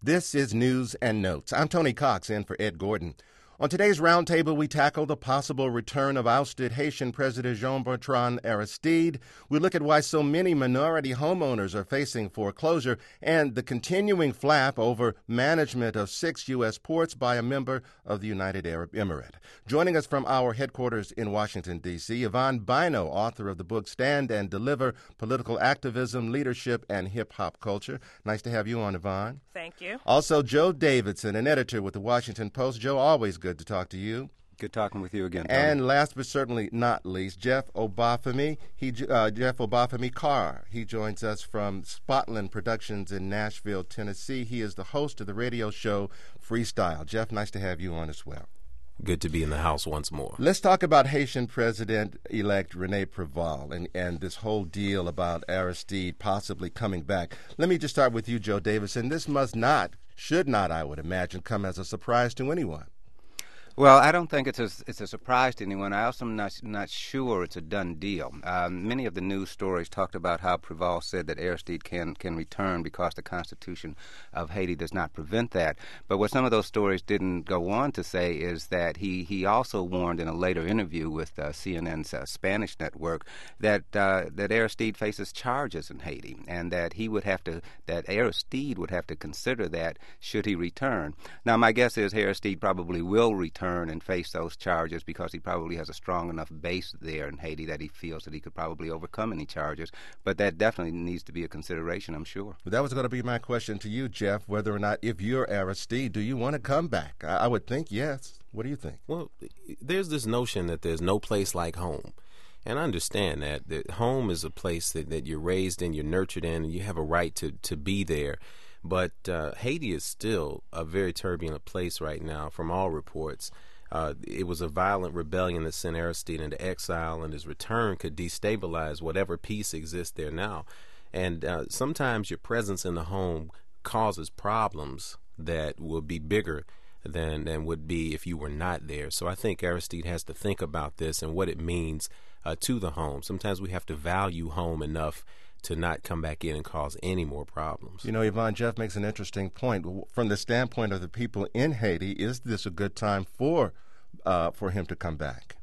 This is News and Notes. I'm Tony Cox, in for Ed Gordon. On today's roundtable, we tackle the possible return of ousted Haitian President Jean-Bertrand Aristide. We look at why so many minority homeowners are facing foreclosure and the continuing flap over management of 6 U.S. ports by a member of the United Arab Emirates. Joining us from our headquarters in Washington, D.C., Yvonne Bynoe, author of the book Stand and Deliver, Political Activism, Leadership, and Hip-Hop Culture. Nice to have you on, Yvonne. Thank you. Also, Joe Davidson, an editor with the Washington Post. Joe, always good to talk to you. Good talking with you again, Tony. And last but certainly not least, Jeff Obafemi. Jeff Obafemi Carr. He joins us from Spotland Productions in Nashville, Tennessee. He is the host of the radio show Freestyle. Jeff, nice to have you on as well. Good to be in the house once more. Let's talk about Haitian President-elect René Préval and this whole deal about Aristide possibly coming back. Let me just start with you, Joe Davidson. This should not, I would imagine, come as a surprise to anyone. Well, I don't think it's a surprise to anyone. I also am not sure it's a done deal. Many of the news stories talked about how Préval said that Aristide can return because the Constitution of Haiti does not prevent that. But what some of those stories didn't go on to say is that he also warned in a later interview with CNN's Spanish network that Aristide faces charges in Haiti and that Aristide would have to consider that should he return. Now, my guess is Aristide probably will return and face those charges because he probably has a strong enough base there in Haiti that he feels that he could probably overcome any charges. But that definitely needs to be a consideration, I'm sure. That was going to be my question to you, Jeff, whether or not, if you're Aristide, do you want to come back? I would think yes. What do you think? Well, there's this notion that there's no place like home. And I understand that home is a place that you're raised in, you're nurtured in, and you have a right to be there. But Haiti is still a very turbulent place right now from all reports. It was a violent rebellion that sent Aristide into exile, and his return could destabilize whatever peace exists there now. And sometimes your presence in the home causes problems that will be bigger than would be if you were not there. So I think Aristide has to think about this and what it means to the home. Sometimes we have to value home enough to not come back in and cause any more problems. You know, Yvonne, Jeff makes an interesting point. From the standpoint of the people in Haiti, is this a good time for him to come back?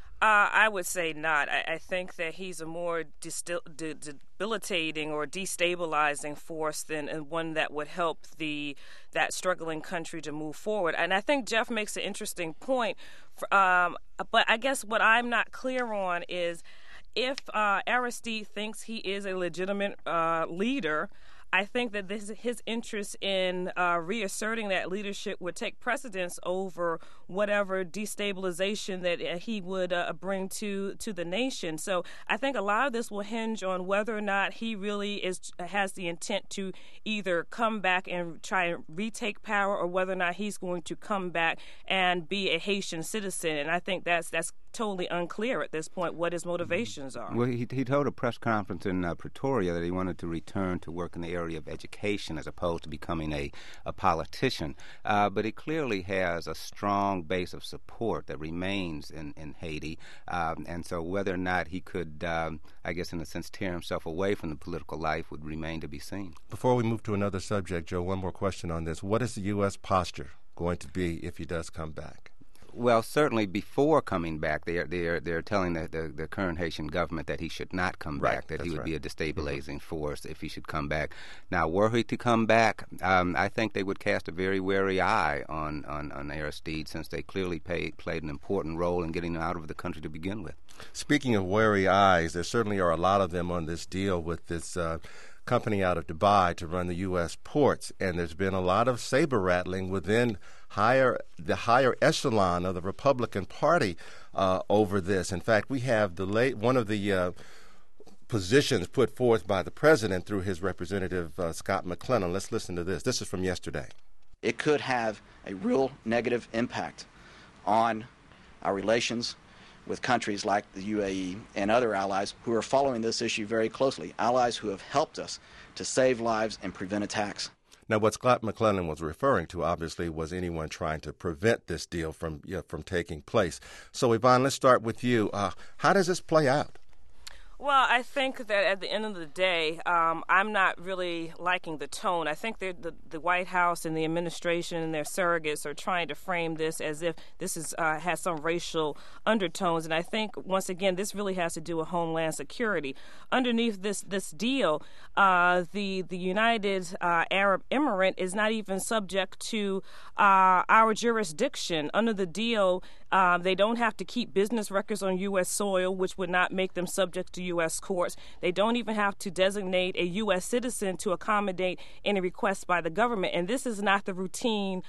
I would say not. I think that he's a more debilitating or destabilizing force than one that would help that struggling country to move forward. And I think Jeff makes an interesting point. But I guess what I'm not clear on is if Aristide thinks he is a legitimate leader, I think that his interest in reasserting that leadership would take precedence over whatever destabilization that he would bring to the nation. So I think a lot of this will hinge on whether or not he really has the intent to either come back and try and retake power, or whether or not he's going to come back and be a Haitian citizen. And I think that's totally unclear at this point what his motivations are. Well, he told a press conference in Pretoria that he wanted to return to work in the area of education as opposed to becoming a politician. But he clearly has a strong base of support that remains in Haiti. And so whether or not he could, I guess in a sense, tear himself away from the political life would remain to be seen. Before we move to another subject, Joe, one more question on this. What is the U.S. posture going to be if he does come back? Well, certainly before coming back, they're telling the current Haitian government that he should not come back, that he would be a destabilizing force if he should come back. Now, were he to come back, I think they would cast a very wary eye on Aristide, since they clearly played an important role in getting him out of the country to begin with. Speaking of wary eyes, there certainly are a lot of them on this deal with this company out of Dubai to run the U.S. ports, and there's been a lot of saber rattling within the higher echelon of the Republican Party over this. In fact, we have one of the positions put forth by the president through his representative Scott McClellan. Let's listen to this. This is from yesterday. It could have a real negative impact on our relations with countries like the UAE and other allies who are following this issue very closely, allies who have helped us to save lives and prevent attacks. Now, what Scott McClellan was referring to, obviously, was anyone trying to prevent this deal from taking place. So, Yvonne, let's start with you. How does this play out? Well, I think that at the end of the day, I'm not really liking the tone. I think the White House and the administration and their surrogates are trying to frame this as if this is has some racial undertones. And I think, once again, this really has to do with Homeland Security. Underneath this deal, the United Arab Emirate is not even subject to our jurisdiction. Under the deal, they don't have to keep business records on U.S. soil, which would not make them subject to U.S. courts. They don't even have to designate a U.S. citizen to accommodate any requests by the government. And this is not the routine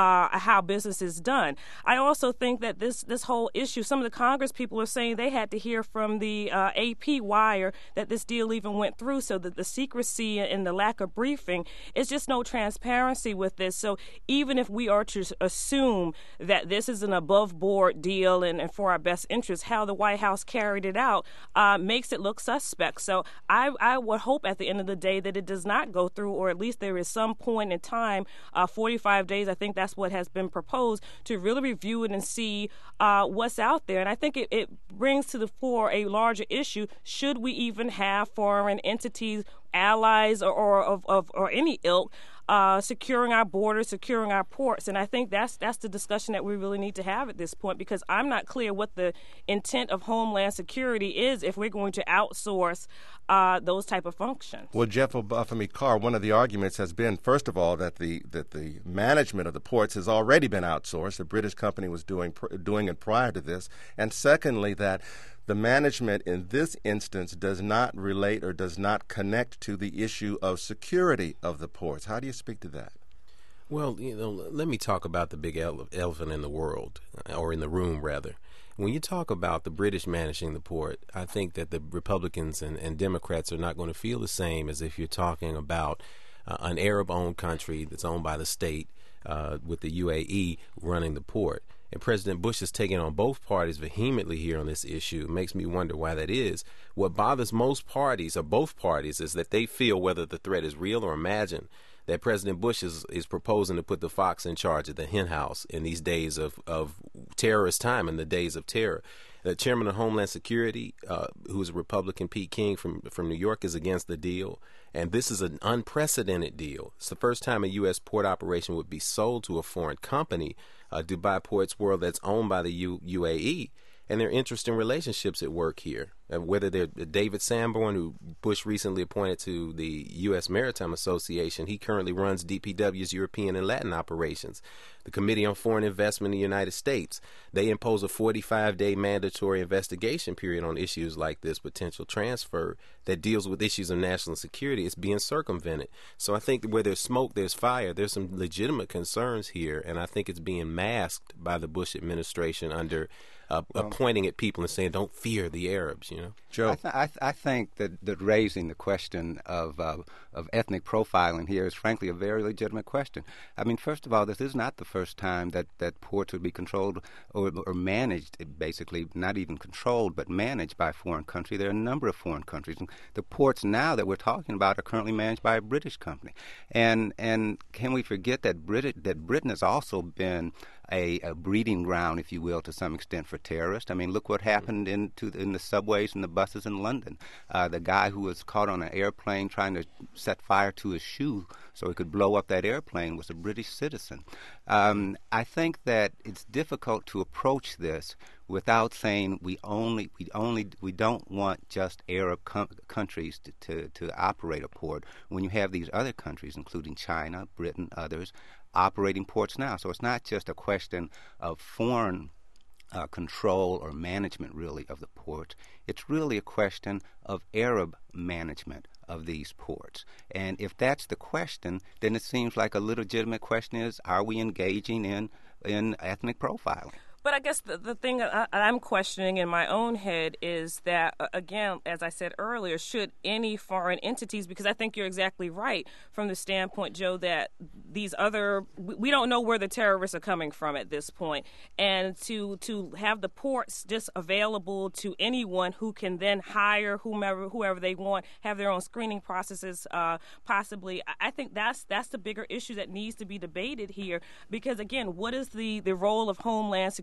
how business is done. I also think that this whole issue, some of the Congress people are saying they had to hear from the AP wire that this deal even went through, so that the secrecy and the lack of briefing is just no transparency with this. So even if we are to assume that this is an above-board deal and for our best interest, how the White House carried it out makes it look suspect. So I would hope at the end of the day that it does not go through, or at least there is some point in time, 45 days, I think that's what has been proposed, to really review it and see what's out there. And I think it brings to the fore a larger issue. Should we even have foreign entities, allies, or any ilk, securing our borders, securing our ports? And I think that's the discussion that we really need to have at this point, because I'm not clear what the intent of Homeland Security is if we're going to outsource those type of functions. Well, Jeff Obafemi Carr, one of the arguments has been, first of all, that the management of the ports has already been outsourced. The British company was doing it prior to this. And secondly, that the management in this instance does not relate or does not connect to the issue of security of the ports. How do you speak to that? Well, let me talk about the big elephant in the world, or in the room, rather. When you talk about the British managing the port, I think that the Republicans and Democrats are not going to feel the same as if you're talking about an Arab-owned country that's owned by the state with the UAE running the port. And President Bush is taking on both parties vehemently here on this issue. It makes me wonder why that is. What bothers most parties, or both parties, is that they feel, whether the threat is real or imagined, that President Bush is proposing to put the fox in charge of the hen house in these days of terrorist time, in the days of terror. The chairman of Homeland Security, who is a Republican, Pete King from New York, is against the deal. And this is an unprecedented deal. It's the first time a U.S. port operation would be sold to a foreign company, Dubai Ports World, that's owned by the UAE. And there are interesting relationships at work here. Whether they're David Sanborn, who Bush recently appointed to the U.S. Maritime Association, he currently runs DPW's European and Latin operations. The Committee on Foreign Investment in the United States, they impose a 45-day mandatory investigation period on issues like this potential transfer that deals with issues of national security. It's being circumvented. So I think where there's smoke, there's fire. There's some legitimate concerns here, and I think it's being masked by the Bush administration under pointing at people and saying, don't fear the Arabs, Joe? I think that raising the question of ethnic profiling here is, frankly, a very legitimate question. I mean, first of all, this is not the first time that ports would be controlled or managed, basically, not even controlled, but managed by a foreign country. There are a number of foreign countries. And the ports now that we're talking about are currently managed by a British company. And can we forget that Britain has also been a breeding ground, if you will, to some extent for terrorists? I mean, look what happened in the subways and the buses in London. The guy who was caught on an airplane trying to set fire to his shoe so he could blow up that airplane was a British citizen. I think that it's difficult to approach this without saying we don't want just Arab countries to operate a port, when you have these other countries, including China, Britain, others, operating ports now. So it's not just a question of foreign control or management, really, of the port. It's really a question of Arab management of these ports. And if that's the question, then it seems like a legitimate question is, are we engaging in ethnic profiling? But I guess the thing that I'm questioning in my own head is that, again, as I said earlier, should any foreign entities, because I think you're exactly right from the standpoint, Joe, that these we don't know where the terrorists are coming from at this point. And to have the ports just available to anyone who can then hire whoever they want, have their own screening processes possibly, I think that's the bigger issue that needs to be debated here. Because, again, what is the role of Homeland Security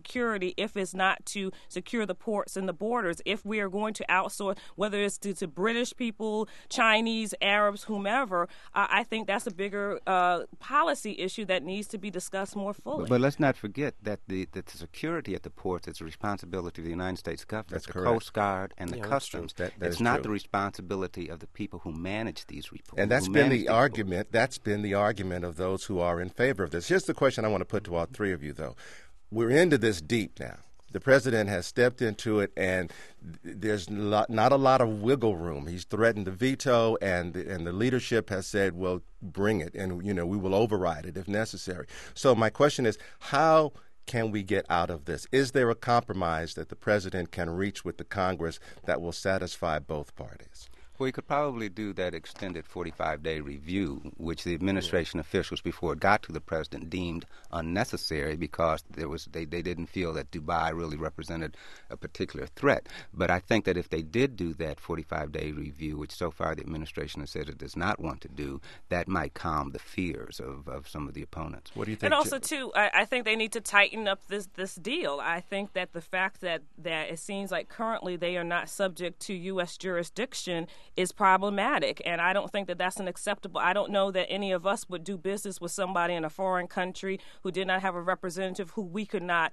security if it's not to secure the ports and the borders. If we are going to outsource, whether it's to British people, Chinese, Arabs, whomever, I think that's a bigger policy issue that needs to be discussed more fully. But let's not forget that the security at the ports is a responsibility of the United States government, That's the correct. Coast Guard, and the Customs. It's not the responsibility of the people who manage these reports. And that's been the argument. That's been the argument of those who are in favor of this. Here's the question I want to put to all three of you, though. We're into this deep now. The president has stepped into it, and there's not a lot of wiggle room. He's threatened to veto, and the leadership has said, well, bring it, and we will override it if necessary. So my question is, how can we get out of this? Is there a compromise that the president can reach with the Congress that will satisfy both parties? Well, you could probably do that extended 45-day review, which the administration officials before it got to the president deemed unnecessary because they didn't feel that Dubai really represented a particular threat. But I think that if they did do that 45-day review, which so far the administration has said it does not want to do, that might calm the fears of some of the opponents. What do you think? And also, too, I think they need to tighten up this deal. I think that the fact that it seems like currently they are not subject to U.S. jurisdiction is problematic, and I don't think that that's acceptable. I don't know that any of us would do business with somebody in a foreign country who did not have a representative who we could not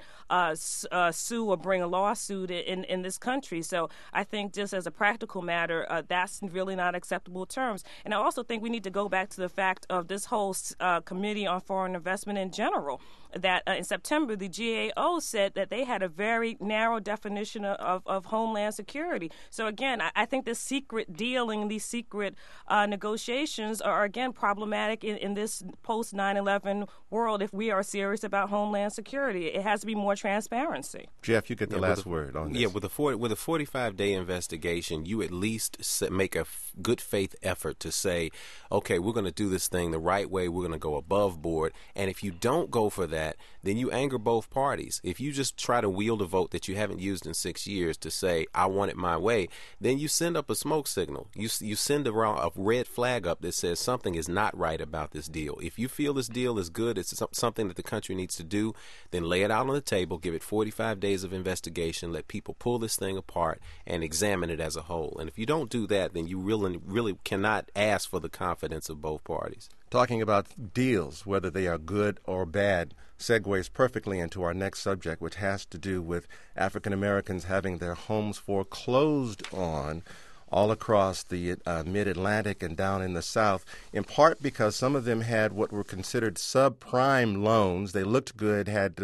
sue or bring a lawsuit in this country. So I think just as a practical matter, that's really not acceptable terms. And I also think we need to go back to the fact of this whole Committee on Foreign Investment in general, that in September, the GAO said that they had a very narrow definition of homeland security. So again, I think this secret dealing, these secret negotiations are, again, problematic in this post-9/11 world if we are serious about homeland security. It has to be more transparency. Jeff, you get the last word on this. Yeah, with a 45-day investigation, you at least make a good faith effort to say, okay, we're going to do this thing the right way. We're going to go above board. And if you don't go for that, then you anger both parties. If you just try to wield a vote that you haven't used in 6 years to say, I want it my way, then you send up a smoke signal. You send a red flag up that says something is not right about this deal. If you feel this deal is good, it's something that the country needs to do, then lay it out on the table, give it 45 days of investigation, let people pull this thing apart and examine it as a whole. And if you don't do that, then you really cannot ask for the confidence of both parties. Talking about deals, whether they are good or bad, segues perfectly into our next subject, which has to do with African Americans having their homes foreclosed on all across the mid-Atlantic and down in the South, in part because some of them had what were considered subprime loans. They looked good, had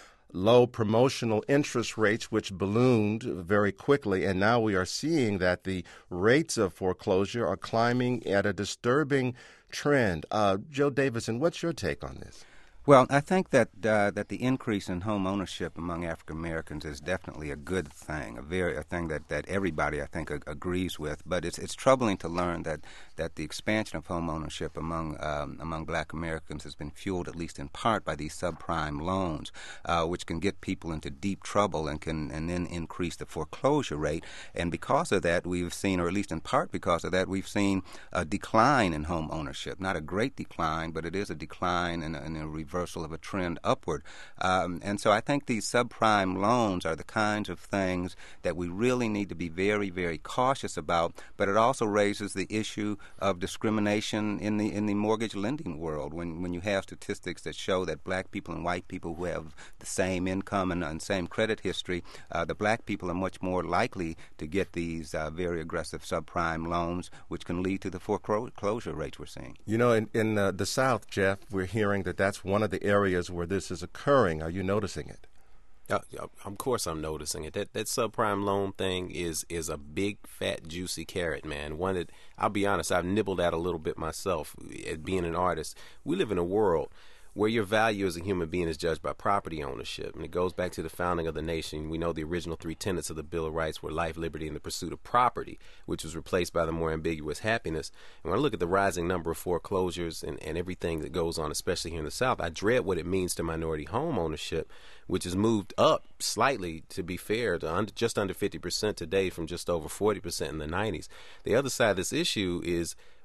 low promotional interest rates, which ballooned very quickly, and now we are seeing that the rates of foreclosure are climbing at a disturbing trend. Joe Davison, what's your take on this? Well, I think that the increase in home ownership among African Americans is definitely a good thing, a thing that everybody, I think, agrees with. But it's troubling to learn that the expansion of home ownership among Black Americans has been fueled, at least in part, by these subprime loans, which can get people into deep trouble and then increase the foreclosure rate. And because of that, we've seen, or at least in part because of that, we've seen a decline in home ownership. Not a great decline, but it is a decline and a reversal of a trend upward. And so I think these subprime loans are the kinds of things that we really need to be very, very cautious about, but it also raises the issue of discrimination in the mortgage lending world when you have statistics that show that Black people and white people who have the same income and same credit history, the Black people are much more likely to get these very aggressive subprime loans, which can lead to the foreclosure rates we're seeing. You know, in the South, Jeff, we're hearing that that's one of the areas where this is occurring. Are you noticing it? Of course I'm noticing it. That subprime loan thing is a big, fat, juicy carrot, man. One that, I'll be honest, I've nibbled at a little bit myself at being an artist. We live in a world where your value as a human being is judged by property ownership. And it goes back to the founding of the nation. We know the original 3 tenets of the Bill of Rights were life, liberty, and the pursuit of property, which was replaced by the more ambiguous happiness. And when I look at the rising number of foreclosures and everything that goes on, especially here in the South, I dread what it means to minority home ownership, which has moved up slightly, to be fair, to just under 50% today from just over 40% in the 90s. The other side of this issue is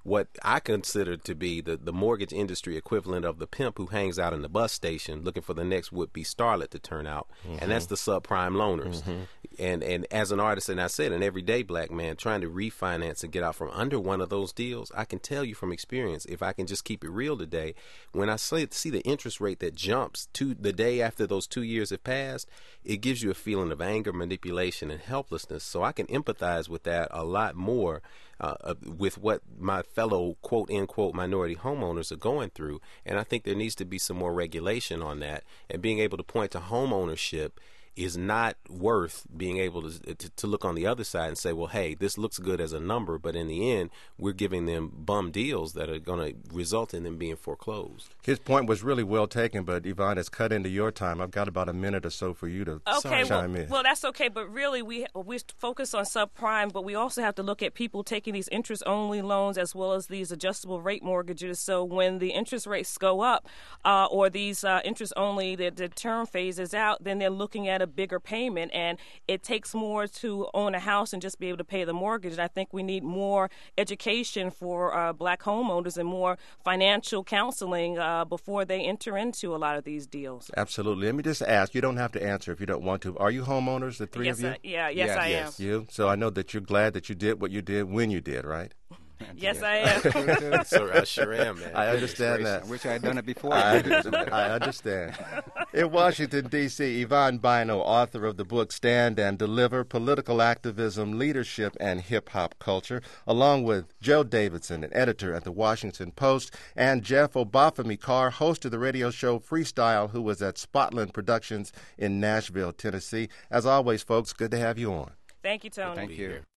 what I consider to be the mortgage industry equivalent of the pimp who hangs out in the bus station looking for the next would-be starlet to turn out, and that's the subprime loaners. And as an artist, and I said, an everyday black man trying to refinance and get out from under one of those deals, I can tell you from experience, if I can just keep it real today, when I see the interest rate that jumps to the day after those 2 years have passed, it gives you a feeling of anger, manipulation, and helplessness. So I can empathize with that a lot more with what my fellow quote-unquote minority homeowners are going through. And I think there needs to be some more regulation on that. And being able to point to home ownership is not worth being able to look on the other side and say, well, hey, this looks good as a number, but in the end, we're giving them bum deals that are going to result in them being foreclosed. His point was really well taken, but Yvonne has cut into your time. I've got about a minute or so for you to chime in. Well, that's okay, but really we focus on subprime, but we also have to look at people taking these interest-only loans as well as these adjustable rate mortgages. So when the interest rates go up or these interest-only, the term phases out, then they're looking at a bigger payment, and it takes more to own a house and just be able to pay the mortgage. And I think we need more education for black homeowners and more financial counseling before they enter into a lot of these deals. Absolutely. Let me just ask, you don't have to answer if you don't want to. Are you homeowners, the three of you? Yes, I am. You? So I know that you're glad that you did what you did when you did, right? Yes, I am. I sure am, man. I understand that. I wish I had done it before. I understand. In Washington, D.C., Yvonne Bynoe, author of the book Stand and Deliver, Political Activism, Leadership, and Hip-Hop Culture, along with Joe Davidson, an editor at the Washington Post, and Jeff Obafemi Carr, host of the radio show Freestyle, who was at Spotland Productions in Nashville, Tennessee. As always, folks, good to have you on. Thank you, Tony. Thank you.